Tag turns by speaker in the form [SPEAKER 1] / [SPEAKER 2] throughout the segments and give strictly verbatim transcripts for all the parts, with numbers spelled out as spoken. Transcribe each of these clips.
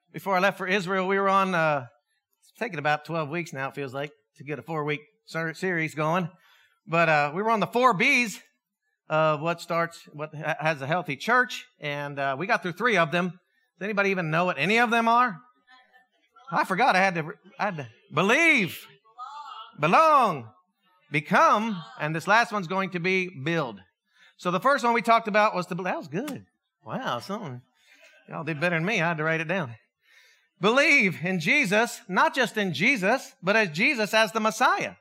[SPEAKER 1] Before I left for Israel, we were on, uh, it's taken about twelve weeks now, it feels like, to get a four-week series going. But uh, we were on the four B's of what starts, what has a healthy church, and uh, we got through three of them. Does anybody even know what any of them are? I forgot I had to, I had to believe, belong, become, and this last one's going to be build. So the first one we talked about was to, that was good. Wow, something. Y'all did better than me. I had to write it down. Believe in Jesus, not just in Jesus, but as Jesus as the Messiah.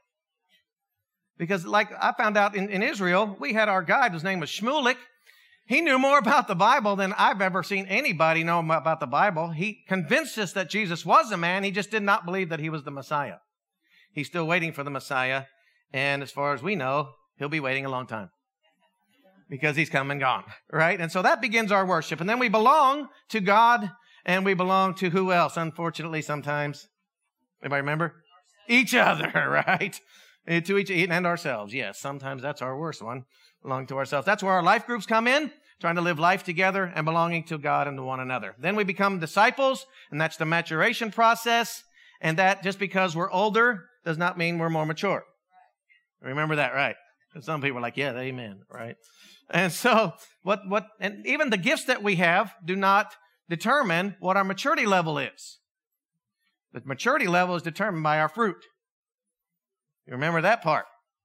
[SPEAKER 1] Because like I found out in, in Israel, we had our guide, his name was Shmulik. He knew more about the Bible than I've ever seen anybody know about the Bible. He convinced us that Jesus was a man. He just did not believe that he was the Messiah. He's still waiting for the Messiah. And as far as we know, he'll be waiting a long time. Because he's come and gone, right? And so that begins our worship. And then we belong to God, and we belong to who else? Unfortunately, sometimes. Anybody remember? Each other, right? To each and ourselves. Yes, sometimes that's our worst one. Belong to ourselves. That's where our life groups come in, trying to live life together and belonging to God and to one another. Then we become disciples, and that's the maturation process. And that just because we're older does not mean we're more mature. Remember that, right? And some people are like, yeah, amen, right? And so what, what, and even the gifts that we have do not determine what our maturity level is. The maturity level is determined by our fruit. You remember that part?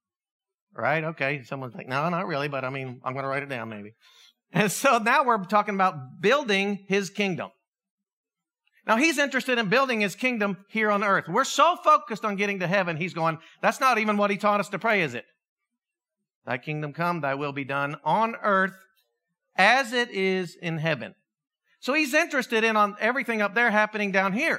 [SPEAKER 1] Right? Okay. Someone's like, no, not really, but I mean, I'm going to write it down maybe. And so now we're talking about building his kingdom. Now he's interested in building his kingdom here on earth. We're so focused on getting to heaven, he's going, that's not even what he taught us to pray, is it? Thy kingdom come, thy will be done on earth as it is in heaven. So he's interested in on everything up there happening down here.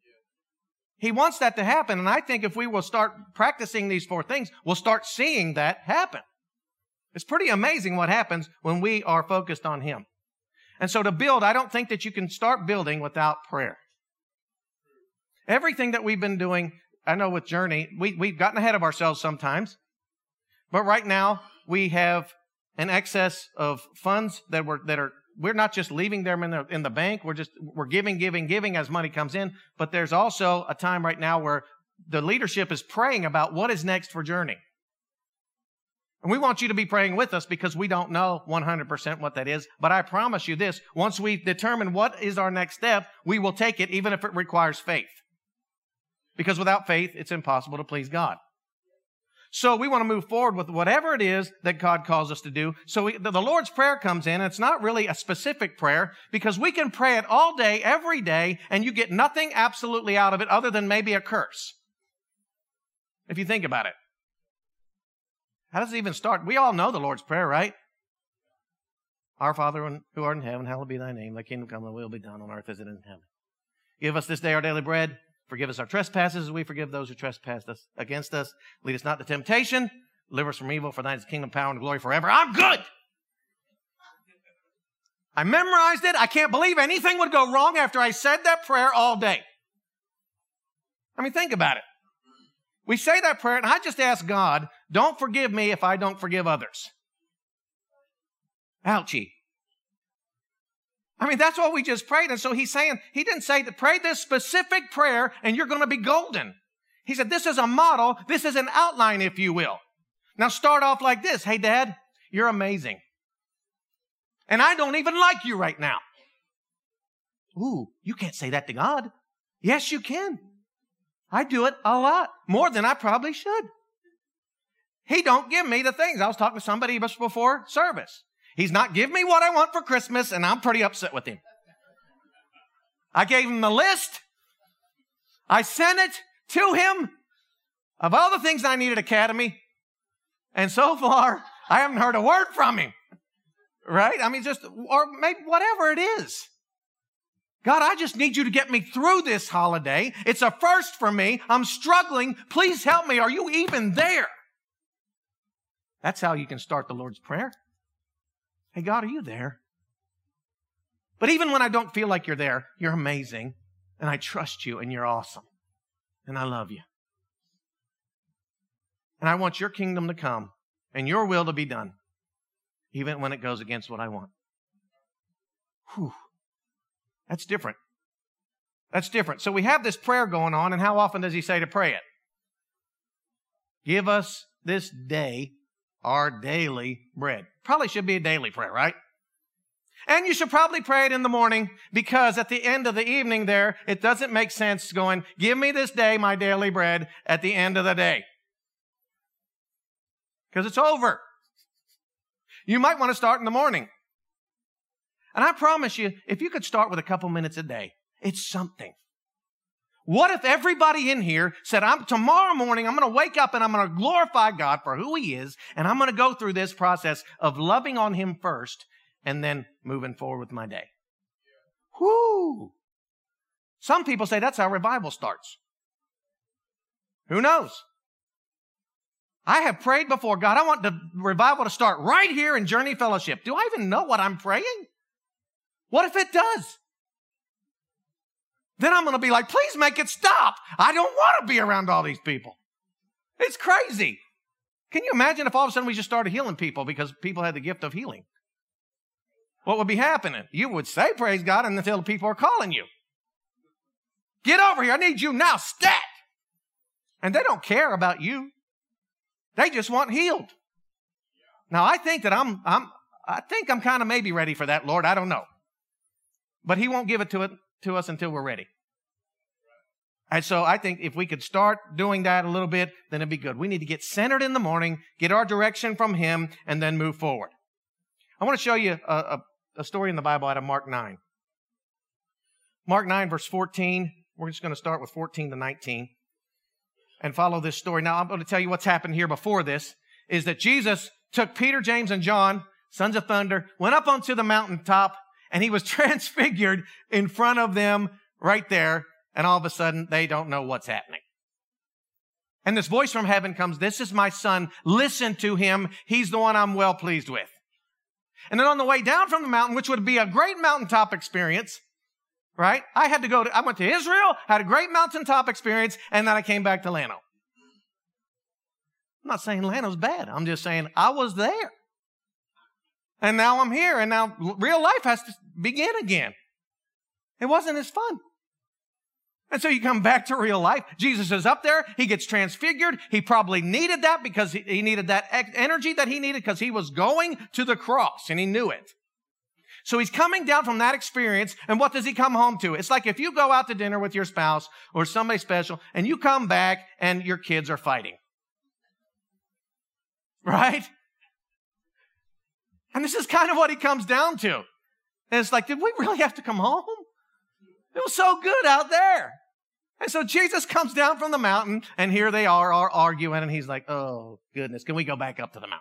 [SPEAKER 1] He wants that to happen. And I think if we will start practicing these four things, we'll start seeing that happen. It's pretty amazing what happens when we are focused on him. And so to build, I don't think that you can start building without prayer. Everything that we've been doing, I know with Journey, we, we've gotten ahead of ourselves sometimes. But right now, we have an excess of funds that we're, that are, we're not just leaving them in the, in the bank. We're just, we're giving, giving, giving as money comes in. But there's also a time right now where the leadership is praying about what is next for Journey. And we want you to be praying with us because we don't know one hundred percent what that is. But I promise you this, once we determine what is our next step, we will take it even if it requires faith. Because without faith, it's impossible to please God. So we want to move forward with whatever it is that God calls us to do. So we, the, the Lord's Prayer comes in. And it's not really a specific prayer because we can pray it all day, every day, and you get nothing absolutely out of it other than maybe a curse. If you think about it. How does it even start? We all know the Lord's Prayer, right? Our Father who art in heaven, hallowed be thy name. Thy kingdom come, thy will be done on earth as it is in heaven. Give us this day our daily bread. Forgive us our trespasses as we forgive those who trespass us against us. Lead us not to temptation. Deliver us from evil. For thine is the kingdom, power, and glory forever. I'm good. I memorized it. I can't believe anything would go wrong after I said that prayer all day. I mean, think about it. We say that prayer, and I just ask God, don't forgive me if I don't forgive others. Ouchie. I mean, that's what we just prayed. And so he's saying, he didn't say to pray this specific prayer and you're going to be golden. He said, this is a model. This is an outline, if you will. Now start off like this. Hey, Dad, you're amazing. And I don't even like you right now. Ooh, you can't say that to God. Yes, you can. I do it a lot, more than I probably should. He don't give me the things. I was talking to somebody just before service. He's not giving me what I want for Christmas, and I'm pretty upset with him. I gave him the list. I sent it to him of all the things I need at Academy. And so far, I haven't heard a word from him. Right? I mean, just, or maybe whatever it is. God, I just need you to get me through this holiday. It's a first for me. I'm struggling. Please help me. Are you even there? That's how you can start the Lord's Prayer. Hey, God, are you there? But even when I don't feel like you're there, you're amazing. And I trust you and you're awesome. And I love you. And I want your kingdom to come and your will to be done. Even when it goes against what I want. Whew. That's different. That's different. So we have this prayer going on, and how often does he say to pray it? Give us this day our daily bread. Probably should be a daily prayer, right? And you should probably pray it in the morning, because at the end of the evening there, it doesn't make sense going, give me this day my daily bread at the end of the day. Because it's over. You might want to start in the morning. And I promise you, if you could start with a couple minutes a day, it's something. What if everybody in here said, I'm tomorrow morning, I'm going to wake up and I'm going to glorify God for who He is, and I'm going to go through this process of loving on Him first and then moving forward with my day. Whoo! Some people say that's how revival starts. Who knows? I have prayed before, God, I want the revival to start right here in Journey Fellowship. Do I even know what I'm praying? What if it does? Then I'm going to be like, please make it stop. I don't want to be around all these people. It's crazy. Can you imagine if all of a sudden we just started healing people because people had the gift of healing? What would be happening? You would say, praise God, until people are calling you. Get over here. I need you now. Stat. And they don't care about you. They just want healed. Now, I think that I'm, I'm, I think I'm kind of maybe ready for that, Lord. I don't know. But He won't give it to it to us until we're ready. And so I think if we could start doing that a little bit, then it'd be good. We need to get centered in the morning, get our direction from Him, and then move forward. I want to show you a, a, a story in the Bible out of Mark nine. Mark nine, verse fourteen. We're just going to start with fourteen to nineteen and follow this story. Now, I'm going to tell you what's happened here before this, is that Jesus took Peter, James, and John, sons of thunder, went up onto the mountaintop, and He was transfigured in front of them right there. And all of a sudden, they don't know what's happening. And this voice from heaven comes, this is my Son. Listen to Him. He's the one I'm well pleased with. And then on the way down from the mountain, which would be a great mountaintop experience, right? I had to go to, I went to Israel, had a great mountaintop experience, and then I came back to Llano. I'm not saying Llano's bad. I'm just saying I was there. And now I'm here, and now real life has to begin again. It wasn't as fun. And so you come back to real life. Jesus is up there. He gets transfigured. He probably needed that because he needed that energy that he needed because he was going to the cross, and he knew it. So he's coming down from that experience, and what does he come home to? It's like if you go out to dinner with your spouse or somebody special, and you come back and your kids are fighting. Right? And this is kind of what he comes down to. And it's like, did we really have to come home? It was so good out there. And so Jesus comes down from the mountain, and here they are, are arguing, and he's like, oh, goodness, can we go back up to the mountain?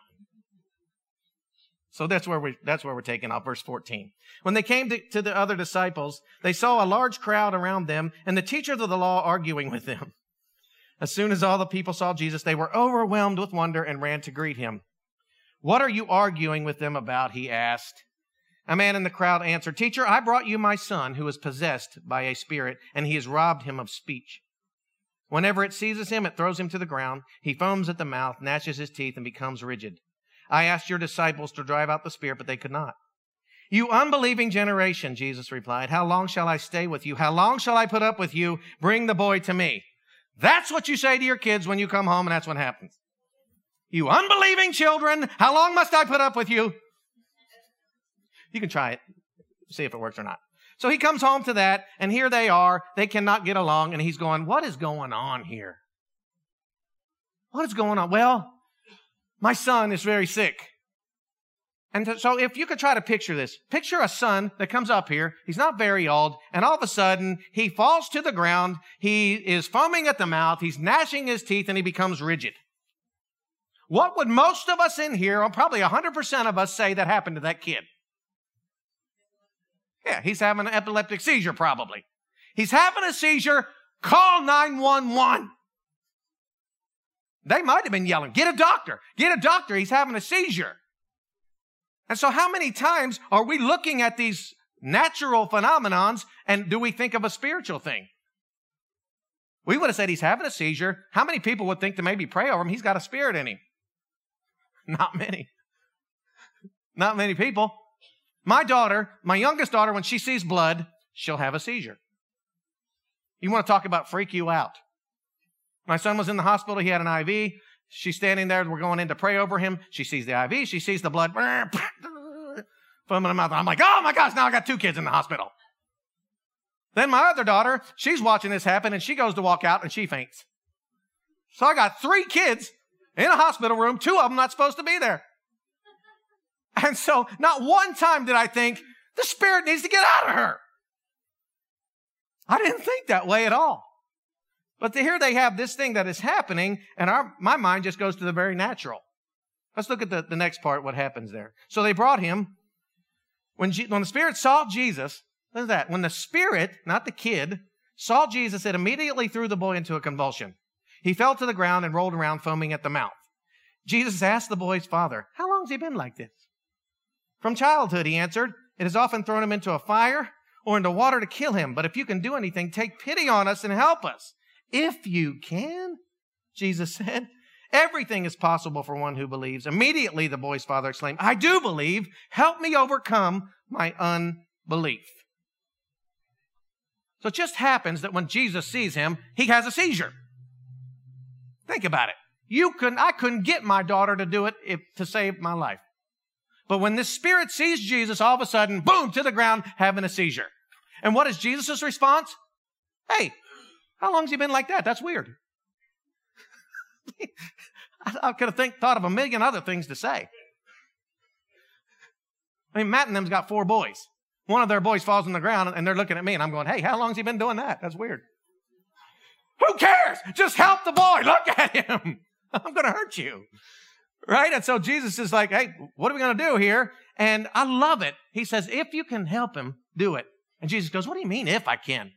[SPEAKER 1] So that's where, we, that's where we're taking off, verse fourteen. When they came to, to the other disciples, they saw a large crowd around them, and the teachers of the law arguing with them. As soon as all the people saw Jesus, they were overwhelmed with wonder and ran to greet Him. What are you arguing with them about? He asked. A man in the crowd answered, Teacher, I brought you my son who is possessed by a spirit, and he has robbed him of speech. Whenever it seizes him, it throws him to the ground. He foams at the mouth, gnashes his teeth, and becomes rigid. I asked your disciples to drive out the spirit, but they could not. You unbelieving generation, Jesus replied, how long shall I stay with you? How long shall I put up with you? Bring the boy to me. That's what you say to your kids when you come home, and that's what happens. You unbelieving children, how long must I put up with you? You can try it, see if it works or not. So he comes home to that, and here they are. They cannot get along, and he's going, what is going on here? What is going on? Well, my son is very sick. And so if you could try to picture this, picture a son that comes up here. He's not very old, and all of a sudden, he falls to the ground. He is foaming at the mouth. He's gnashing his teeth, and he becomes rigid. What would most of us in here, or probably one hundred percent of us, say that happened to that kid? Yeah, he's having an epileptic seizure probably. He's having a seizure. Call nine one one. They might have been yelling, get a doctor, get a doctor. He's having a seizure. And so how many times are we looking at these natural phenomenons and do we think of a spiritual thing? We would have said he's having a seizure. How many people would think to maybe pray over him? He's got a spirit in him. Not many. Not many people. My daughter, my youngest daughter, when she sees blood, she'll have a seizure. You want to talk about freak you out. My son was in the hospital. He had an I V. She's standing there. We're going in to pray over him. She sees the I V. She sees the blood from the mouth. I'm like, oh my gosh, now I got two kids in the hospital. Then my other daughter, she's watching this happen, and she goes to walk out, and she faints. So I got three kids in a hospital room, two of them not supposed to be there. And so not one time did I think, the spirit needs to get out of her. I didn't think that way at all. But here they have this thing that is happening, and our, my mind just goes to the very natural. Let's look at the, the next part, what happens there. So they brought him. When, G, when the spirit saw Jesus, look at that. When the spirit, not the kid, saw Jesus, it immediately threw the boy into a convulsion. He fell to the ground and rolled around, foaming at the mouth. Jesus asked the boy's father, how long has he been like this? From childhood, he answered. It has often thrown him into a fire or into water to kill him. But if you can do anything, take pity on us and help us. If you can, Jesus said, everything is possible for one who believes. Immediately, the boy's father exclaimed, I do believe. Help me overcome my unbelief. So it just happens that when Jesus sees him, he has a seizure. Think about it. You couldn't, I couldn't get my daughter to do it if, to save my life. But when this spirit sees Jesus, all of a sudden, boom, to the ground, having a seizure. And what is Jesus' response? Hey, how long has he been like that? That's weird. I could have think, thought of a million other things to say. I mean, Matt and them's got four boys. One of their boys falls on the ground, and they're looking at me, and I'm going, hey, how long has he been doing that? That's weird. Who cares? Just help the boy. Look at him. I'm going to hurt you. Right? And so Jesus is like, hey, what are we going to do here? And I love it. He says, if you can help him, do it. And Jesus goes, what do you mean if I can?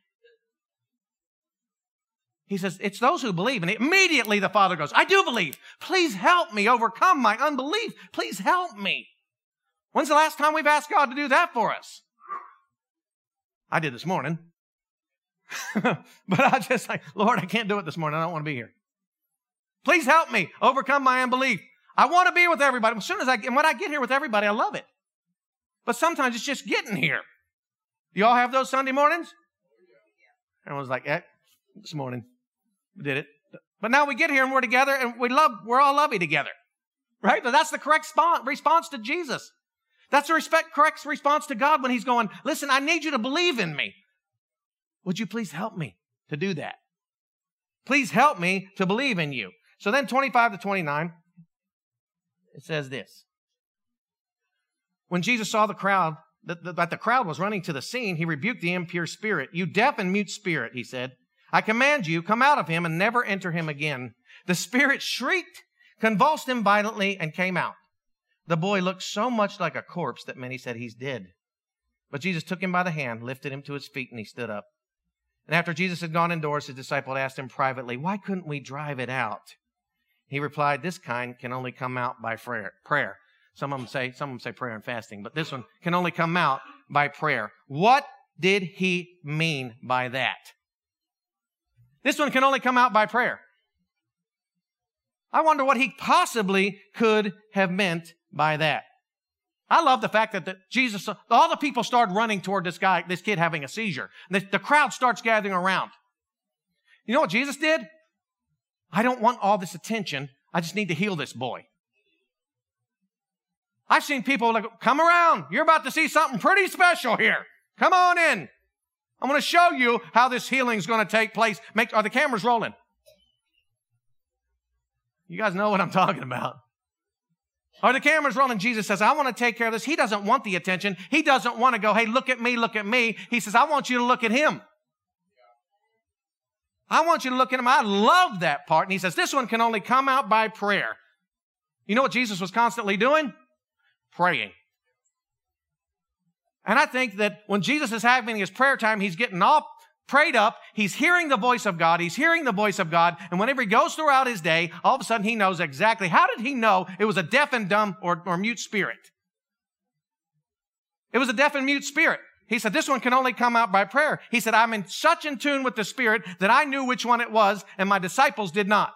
[SPEAKER 1] He says, it's those who believe. And immediately the father goes, I do believe. Please help me overcome my unbelief. Please help me. When's the last time we've asked God to do that for us? I did this morning. But I just like, Lord, I can't do it this morning. I don't want to be here. Please help me overcome my unbelief. I want to be with everybody. As soon as I get, when I get here with everybody, I love it. But sometimes it's just getting here. Do y'all have those Sunday mornings? Everyone's like, eh, this morning. We did it. But now we get here and we're together and we love, we're all lovey together. Right? But that's the correct response, response to Jesus. That's the respect, correct response to God when he's going, listen, I need you to believe in me. Would you please help me to do that? Please help me to believe in you. So then twenty-five to twenty-nine, it says this. When Jesus saw the crowd, that the, that the crowd was running to the scene, he rebuked the impure spirit. You deaf and mute spirit, he said, I command you, come out of him and never enter him again. The spirit shrieked, convulsed him violently, and came out. The boy looked so much like a corpse that many said he's dead. But Jesus took him by the hand, lifted him to his feet, and he stood up. And after Jesus had gone indoors, his disciple asked him privately, why couldn't we drive it out? He replied, this kind can only come out by prayer. Some of them say, some of them say prayer and fasting, but this one can only come out by prayer. What did he mean by that? This one can only come out by prayer. I wonder what he possibly could have meant by that. I love the fact that the, Jesus, all the people started running toward this guy, this kid having a seizure. The, the crowd starts gathering around. You know what Jesus did? I don't want all this attention. I just need to heal this boy. I've seen people like, come around. You're about to see something pretty special here. Come on in. I'm going to show you how this healing is going to take place. Make, are the cameras rolling? You guys know what I'm talking about. Are the cameras rolling? Jesus says, I want to take care of this. He doesn't want the attention. He doesn't want to go, hey, look at me, look at me. He says, I want you to look at him. I want you to look at him. I love that part. And he says, this one can only come out by prayer. You know what Jesus was constantly doing? Praying. And I think that when Jesus is having his prayer time, he's getting all prayed up. He's hearing the voice of God. He's hearing the voice of God. And whenever he goes throughout his day, all of a sudden he knows exactly. How did he know it was a deaf and dumb or, or mute spirit? It was a deaf and mute spirit. He said, this one can only come out by prayer. He said, I'm in such in tune with the Spirit that I knew which one it was, and my disciples did not.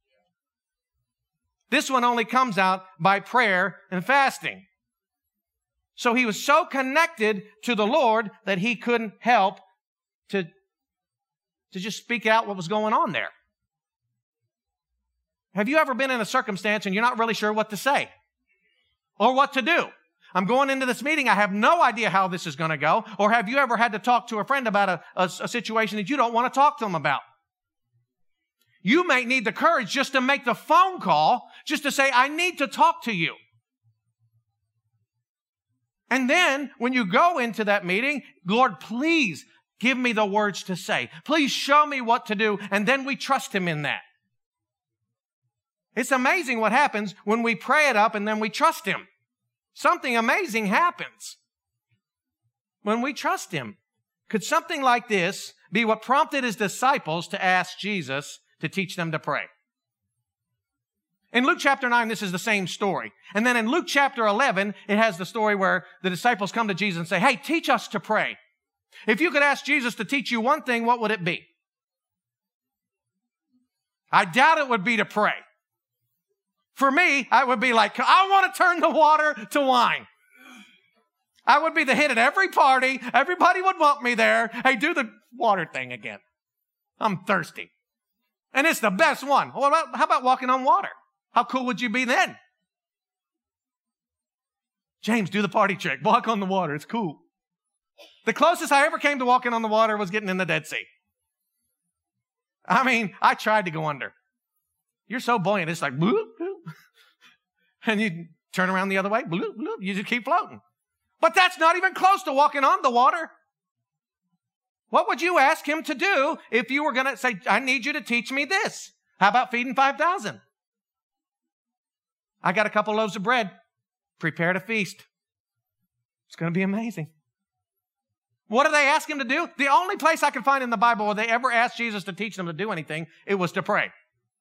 [SPEAKER 1] This one only comes out by prayer and fasting. So he was so connected to the Lord that he couldn't help to, to just speak out what was going on there. Have you ever been in a circumstance and you're not really sure what to say or what to do? I'm going into this meeting. I have no idea how this is going to go. Or have you ever had to talk to a friend about a, a, a situation that you don't want to talk to them about? You may need the courage just to make the phone call, just to say, I need to talk to you. And then when you go into that meeting, Lord, please give me the words to say. Please show me what to do. And then we trust Him in that. It's amazing what happens when we pray it up and then we trust Him. Something amazing happens when we trust Him. Could something like this be what prompted His disciples to ask Jesus to teach them to pray? In Luke chapter nine, this is the same story. And then in Luke chapter eleven, it has the story where the disciples come to Jesus and say, hey, teach us to pray. If you could ask Jesus to teach you one thing, what would it be? I doubt it would be to pray. For me, I would be like, I want to turn the water to wine. I would be the hit at every party. Everybody would want me there. Hey, do the water thing again. I'm thirsty. And it's the best one. What about, how about walking on water? How cool would you be then? James, do the party trick. Walk on the water. It's cool. The closest I ever came to walking on the water was getting in the Dead Sea. I mean, I tried to go under. You're so buoyant. It's like, bloop, bloop. And you turn around the other way. Bloop, bloop. You just keep floating. But that's not even close to walking on the water. What would you ask Him to do if you were going to say, I need you to teach me this? How about feeding five thousand? I got a couple loaves of bread. Prepare to feast. It's going to be amazing. What did they ask Him to do? The only place I could find in the Bible where they ever asked Jesus to teach them to do anything, it was to pray.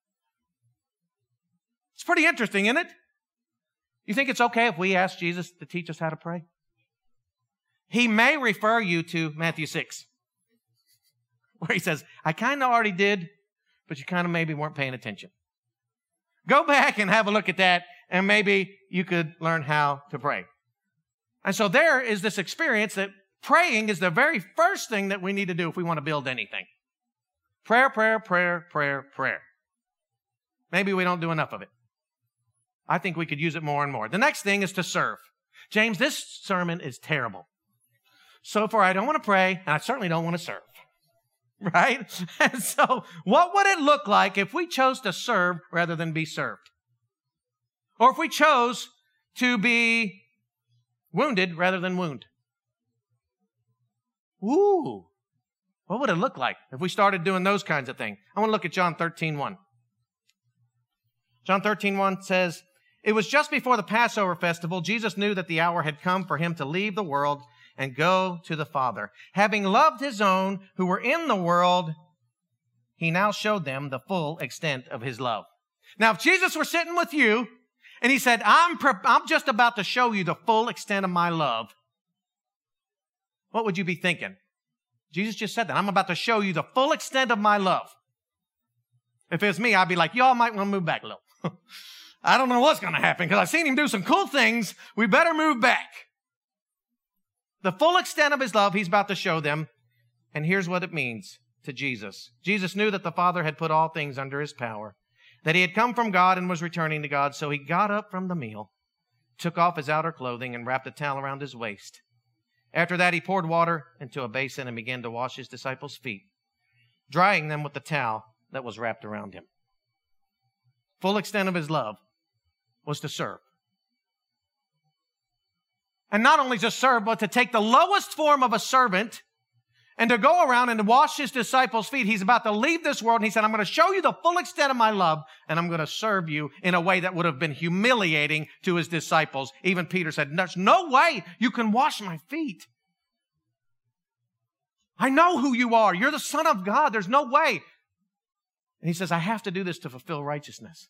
[SPEAKER 1] It's pretty interesting, isn't it? You think it's okay if we ask Jesus to teach us how to pray? He may refer you to Matthew six, where He says, I kind of already did, but you kind of maybe weren't paying attention. Go back and have a look at that, and maybe you could learn how to pray. And so there is this experience that praying is the very first thing that we need to do if we want to build anything. Prayer, prayer, prayer, prayer, prayer. Maybe we don't do enough of it. I think we could use it more and more. The next thing is to serve. James, this sermon is terrible. So far, I don't want to pray, and I certainly don't want to serve. Right? And so, what would it look like if we chose to serve rather than be served? Or if we chose to be wounded rather than wound? Ooh. What would it look like if we started doing those kinds of things? I want to look at John thirteen one. John thirteen one says, it was just before the Passover festival. Jesus knew that the hour had come for Him to leave the world and go to the Father. Having loved His own who were in the world, He now showed them the full extent of His love. Now, if Jesus were sitting with you and He said, I'm, pre- I'm just about to show you the full extent of my love, what would you be thinking? Jesus just said that. I'm about to show you the full extent of my love. If it was me, I'd be like, y'all might want to move back a little. I don't know what's going to happen because I've seen Him do some cool things. We better move back. The full extent of His love, He's about to show them. And here's what it means to Jesus. Jesus knew that the Father had put all things under His power, that He had come from God and was returning to God. So He got up from the meal, took off His outer clothing, and wrapped a towel around His waist. After that, He poured water into a basin and began to wash His disciples' feet, drying them with the towel that was wrapped around Him. Full extent of His love was to serve. And not only to serve, but to take the lowest form of a servant and to go around and to wash His disciples' feet. He's about to leave this world, and He said, I'm going to show you the full extent of my love, and I'm going to serve you in a way that would have been humiliating to His disciples. Even Peter said, there's no way you can wash my feet. I know who you are. You're the Son of God. There's no way. And He says, I have to do this to fulfill righteousness.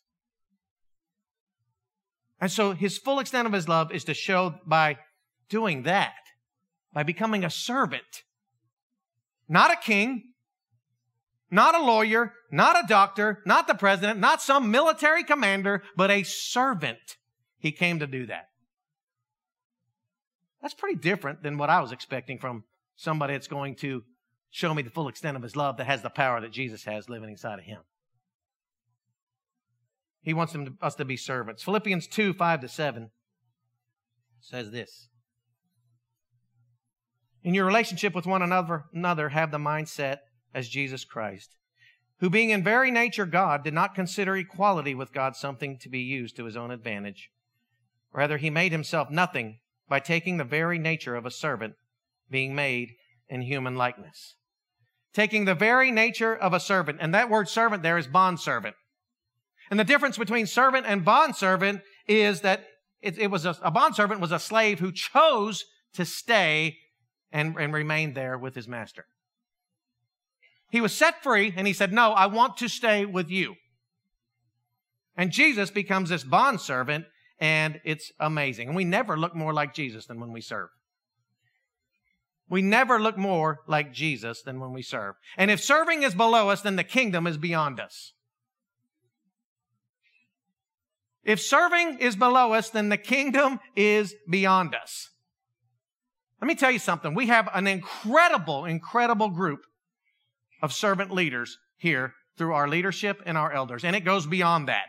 [SPEAKER 1] And so His full extent of His love is to show by doing that, by becoming a servant. Not a king, not a lawyer, not a doctor, not the president, not some military commander, but a servant. He came to do that. That's pretty different than what I was expecting from somebody that's going to show me the full extent of his love that has the power that Jesus has living inside of him. He wants them to, us to be servants. Philippians two, five to seven says this. In your relationship with one another, another, have the mindset as Jesus Christ, who being in very nature God, did not consider equality with God something to be used to his own advantage. Rather, he made himself nothing by taking the very nature of a servant, being made in human likeness. Taking the very nature of a servant, and that word servant there is bondservant. And the difference between servant and bondservant is that it, it was a, a bondservant was a slave who chose to stay and, and remain there with his master. He was set free, and he said, no, I want to stay with you. And Jesus becomes this bondservant, and it's amazing. And we never look more like Jesus than when we serve. We never look more like Jesus than when we serve. And if serving is below us, then the kingdom is beyond us. If serving is below us, then the kingdom is beyond us. Let me tell you something. We have an incredible, incredible group of servant leaders here through our leadership and our elders. And it goes beyond that.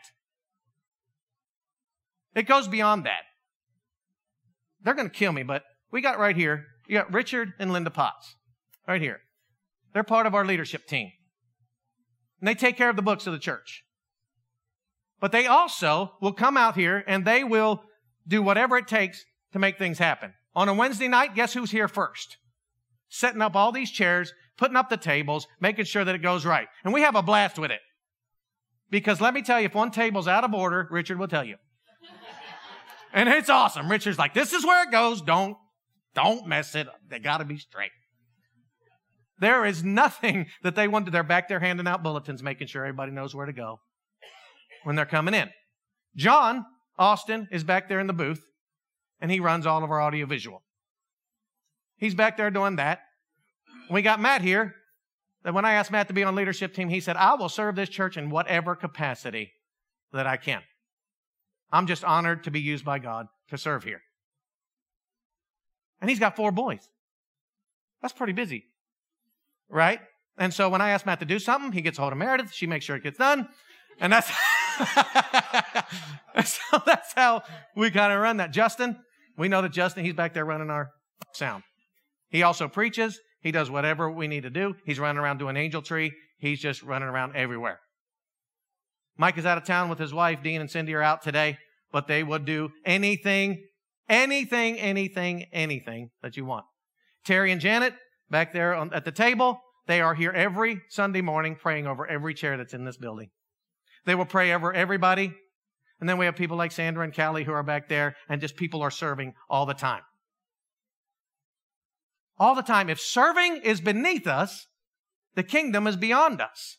[SPEAKER 1] It goes beyond that. They're going to kill me, but we got right here, you got Richard and Linda Potts right here. They're part of our leadership team. And they take care of the books of the church. But they also will come out here and they will do whatever it takes to make things happen. On a Wednesday night, guess who's here first? Setting up all these chairs, putting up the tables, making sure that it goes right. And we have a blast with it. Because let me tell you, if one table's out of order, Richard will tell you. And it's awesome. Richard's like, this is where it goes. Don't, don't mess it up. They got to be straight. There is nothing that they want to. They're back there handing out bulletins, making sure everybody knows where to go when they're coming in. John Austin is back there in the booth, and he runs all of our audiovisual. He's back there doing that. We got Matt here, that when I asked Matt to be on leadership team, he said, I will serve this church in whatever capacity that I can. I'm just honored to be used by God to serve here. And he's got four boys. That's pretty busy, right? And so when I ask Matt to do something, he gets a hold of Meredith. She makes sure it gets done. And that's, so that's how we kind of run that. Justin, we know that Justin, he's back there running our sound. He also preaches. He does whatever we need to do. He's running around doing Angel Tree. He's just running around everywhere. Mike is out of town with his wife. Dean and Cindy are out today, but they would do anything, anything, anything, anything that you want. Terry and Janet back there on, at the table, they are here every Sunday morning praying over every chair that's in this building. They will pray over everybody. And then we have people like Sandra and Callie who are back there, and just people are serving all the time. All the time. If serving is beneath us, the kingdom is beyond us.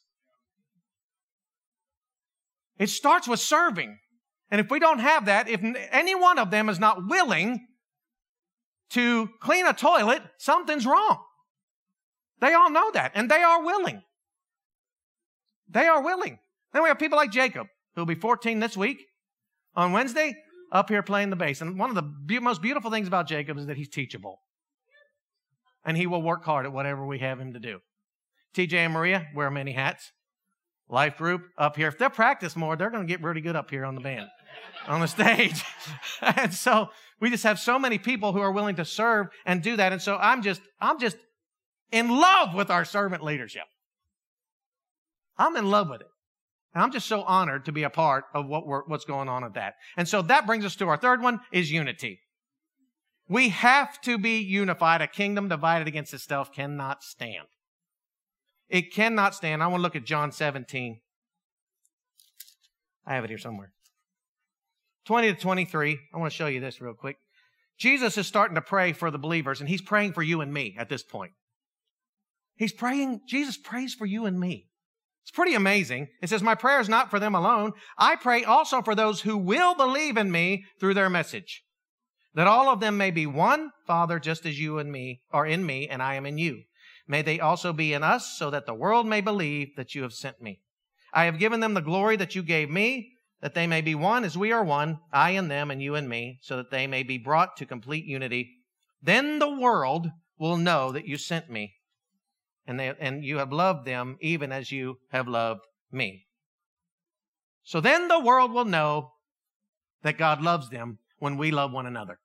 [SPEAKER 1] It starts with serving. And if we don't have that, if any one of them is not willing to clean a toilet, something's wrong. They all know that, and they are willing. They are willing. Then we have people like Jacob, who will be fourteen this week, on Wednesday, up here playing the bass. And one of the be- most beautiful things about Jacob is that he's teachable. And he will work hard at whatever we have him to do. T J and Maria wear many hats. Life group up here. If they'll practice more, they're going to get really good up here on the band, on the stage. And so we just have so many people who are willing to serve and do that. And so I'm just, I'm just in love with our servant leadership. I'm in love with it. And I'm just so honored to be a part of what we're, what's going on with that. And so that brings us to our third one, is unity. We have to be unified. A kingdom divided against itself cannot stand. It cannot stand. I want to look at John seventeen. I have it here somewhere. twenty to twenty-three. I want to show you this real quick. Jesus is starting to pray for the believers, and he's praying for you and me at this point. He's praying, Jesus prays for you and me. It's pretty amazing. It says, my prayer is not for them alone. I pray also for those who will believe in me through their message, that all of them may be one, Father, just as you and me are in me and I am in you. May they also be in us, so that the world may believe that you have sent me. I have given them the glory that you gave me, that they may be one as we are one, I and them and you and me, so that they may be brought to complete unity. Then the world will know that you sent me and, they, and you have loved them even as you have loved me. So then the world will know that God loves them when we love one another.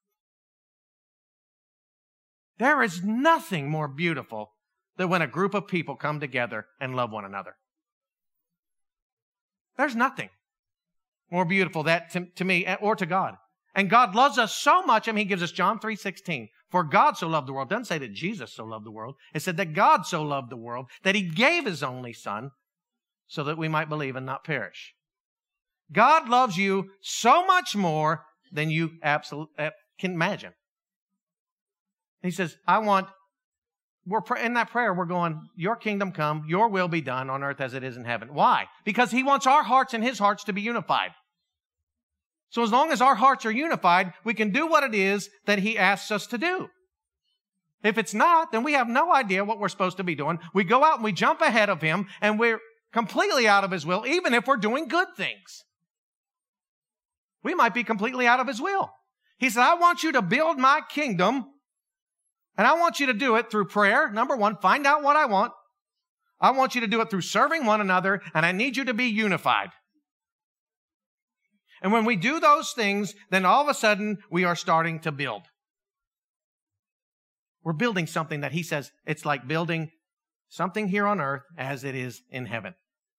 [SPEAKER 1] There is nothing more beautiful than when a group of people come together and love one another. There's nothing more beautiful that to, to me or to God. And God loves us so much. I mean, He gives us John three sixteen. For God so loved the world. It doesn't say that Jesus so loved the world. It said that God so loved the world that He gave His only Son so that we might believe and not perish. God loves you so much more than you absolutely can imagine. He says, I want, we're in that prayer, we're going, your kingdom come, your will be done on earth as it is in heaven. Why? Because He wants our hearts and His hearts to be unified. So as long as our hearts are unified, we can do what it is that He asks us to do. If it's not, then we have no idea what we're supposed to be doing. We go out and we jump ahead of Him, and we're completely out of His will, even if we're doing good things. We might be completely out of His will. He said, I want you to build my kingdom, and I want you to do it through prayer. Number one, find out what I want. I want you to do it through serving one another, and I need you to be unified. And when we do those things, then all of a sudden we are starting to build. We're building something that He says it's like building something here on earth as it is in heaven.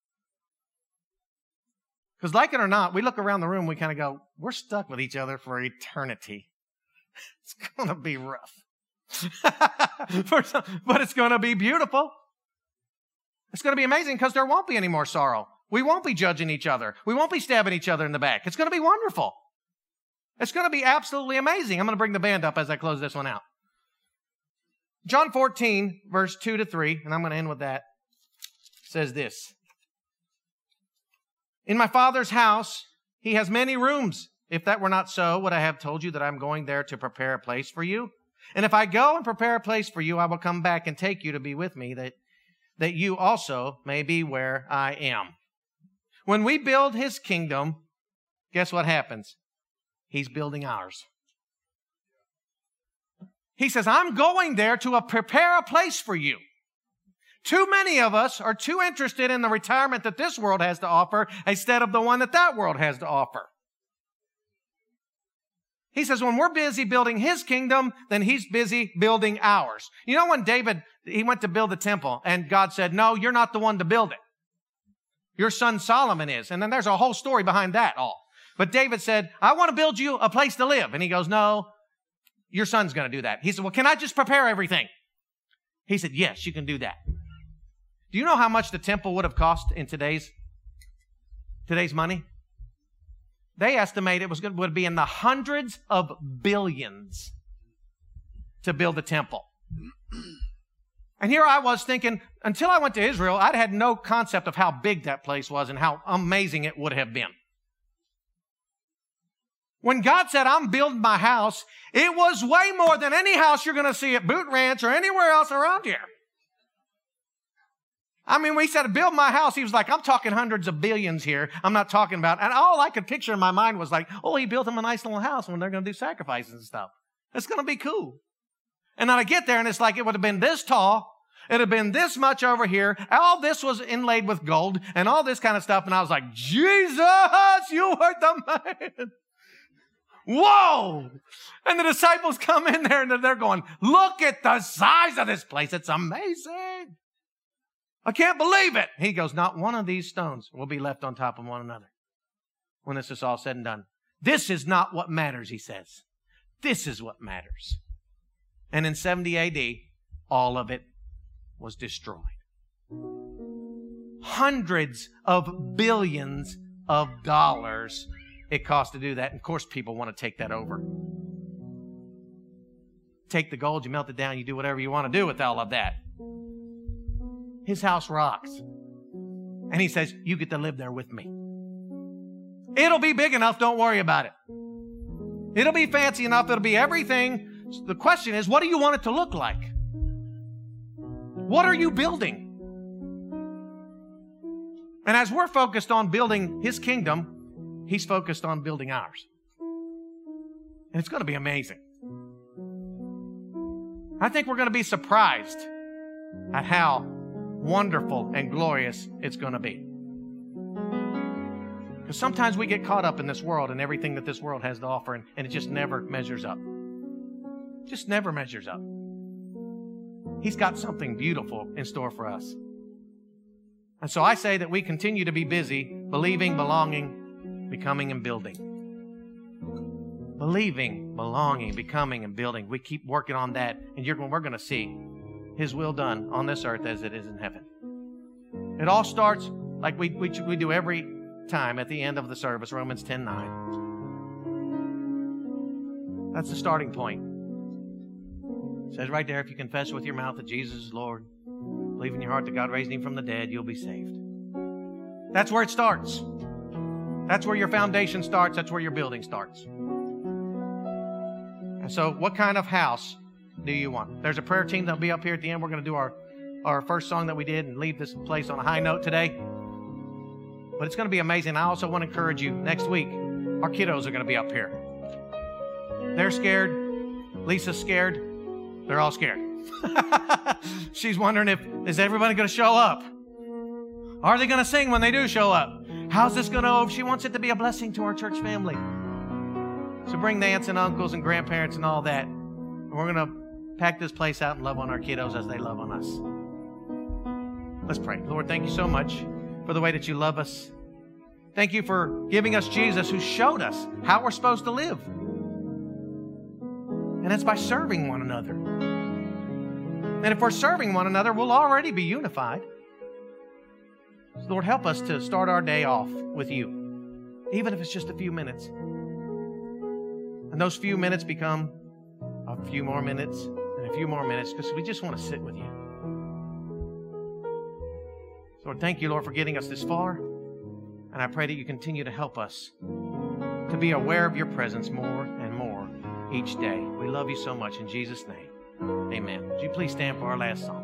[SPEAKER 1] Because like it or not, we look around the room, we kind of go, we're stuck with each other for eternity. It's going to be rough. for some, but it's going to be beautiful. It's going to be amazing because there won't be any more sorrow. We won't be judging each other. We won't be stabbing each other in the back. It's going to be wonderful. It's going to be absolutely amazing. I'm going to bring the band up as I close this one out. John fourteen, verse two to three, and I'm going to end with that, says this. In my Father's house, He has many rooms. If that were not so, would I have told you that I'm going there to prepare a place for you? And if I go and prepare a place for you, I will come back and take you to be with me, that, that you also may be where I am. When we build His kingdom, guess what happens? He's building ours. He says, I'm going there to uh, prepare a place for you. Too many of us are too interested in the retirement that this world has to offer instead of the one that that world has to offer. He says, when we're busy building His kingdom, then He's busy building ours. You know when David, he went to build the temple and God said, no, you're not the one to build it. Your son Solomon is. And then there's a whole story behind that all. But David said, I want to build you a place to live. And he goes, no, your son's going to do that. He said, well, can I just prepare everything? He said, yes, you can do that. Do you know how much the temple would have cost in today's, today's money? They estimate it was going, would be in the hundreds of billions to build the temple. And here I was thinking, until I went to Israel, I'd had no concept of how big that place was and how amazing it would have been. When God said, I'm building my house, it was way more than any house you're going to see at Boot Ranch or anywhere else around here. I mean, when He said, build my house, He was like, I'm talking hundreds of billions here. I'm not talking about, and all I could picture in my mind was like, oh, He built them a nice little house when they're going to do sacrifices and stuff. It's going to be cool. And then I get there and it's like it would have been this tall. It would have been this much over here. All this was inlaid with gold and all this kind of stuff. And I was like, Jesus, you are the man. Whoa. And the disciples come in there and they're going, look at the size of this place. It's amazing. I can't believe it. He goes, not one of these stones will be left on top of one another when this is all said and done. This is not what matters, he says. This is what matters. And in seventy A D, all of it was destroyed. Hundreds of billions of dollars it cost to do that. And of course, people want to take that over. Take the gold, you melt it down, you do whatever you want to do with all of that. His house rocks. And He says, you get to live there with me. It'll be big enough, don't worry about it. It'll be fancy enough, it'll be everything. The question is, what do you want it to look like? What are you building? And as we're focused on building His kingdom, He's focused on building ours. And it's going to be amazing. I think we're going to be surprised at how wonderful and glorious it's going to be. Because sometimes we get caught up in this world and everything that this world has to offer, and, and it just never measures up. Just never measures up. He's got something beautiful in store for us. And so I say that we continue to be busy, believing, belonging, becoming, and building. Believing, belonging, becoming, and building. We keep working on that, and you're, we're going to see His will done on this earth as it is in heaven. It all starts like we, we, we do every time at the end of the service, Romans ten nine. That's the starting point. It says right there, if you confess with your mouth that Jesus is Lord, believe in your heart that God raised Him from the dead, you'll be saved. That's where it starts. That's where your foundation starts. That's where your building starts. And so what kind of house do you want? There's a prayer team that'll be up here at the end. We're going to do our, our first song that we did and leave this place on a high note today. But it's going to be amazing. I also want to encourage you, next week, our kiddos are going to be up here. They're scared. Lisa's scared. They're all scared. She's wondering if, is everybody going to show up? Are they going to sing when they do show up? How's this going to, she wants it to be a blessing to our church family. So bring the aunts and uncles and grandparents and all that. And we're going to pack this place out and love on our kiddos as they love on us. Let's pray. Lord, thank you so much for the way that you love us. Thank you for giving us Jesus, who showed us how we're supposed to live. And it's by serving one another. And if we're serving one another, we'll already be unified. So Lord, help us to start our day off with you, even if it's just a few minutes. And those few minutes become a few more minutes and a few more minutes, because we just want to sit with you. So Lord, thank you, Lord, for getting us this far. And I pray that you continue to help us to be aware of your presence more and more each day. We love you so much. In Jesus' name, amen. Would you please stand for our last song?